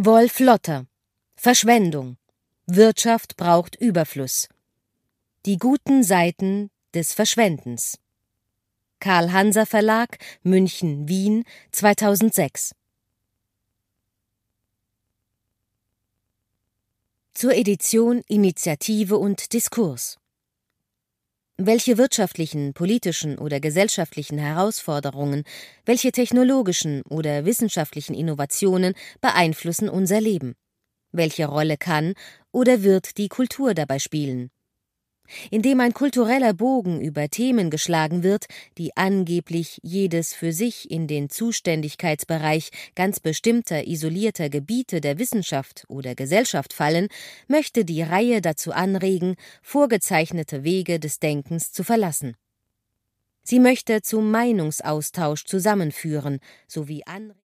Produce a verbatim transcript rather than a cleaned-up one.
Wolf Lotter: Verschwendung. Wirtschaft braucht Überfluss. Die guten Seiten des Verschwendens. Carl-Hanser Verlag, München, Wien, zweitausendsechs. Zur Edition Initiative und Diskurs. Welche wirtschaftlichen, politischen oder gesellschaftlichen Herausforderungen, welche technologischen oder wissenschaftlichen Innovationen beeinflussen unser Leben? Welche Rolle kann oder wird die Kultur dabei spielen? Indem ein kultureller Bogen über Themen geschlagen wird, die angeblich jedes für sich in den Zuständigkeitsbereich ganz bestimmter, isolierter Gebiete der Wissenschaft oder Gesellschaft fallen, möchte die Reihe dazu anregen, vorgezeichnete Wege des Denkens zu verlassen. Sie möchte zum Meinungsaustausch zusammenführen, sowie Anregungen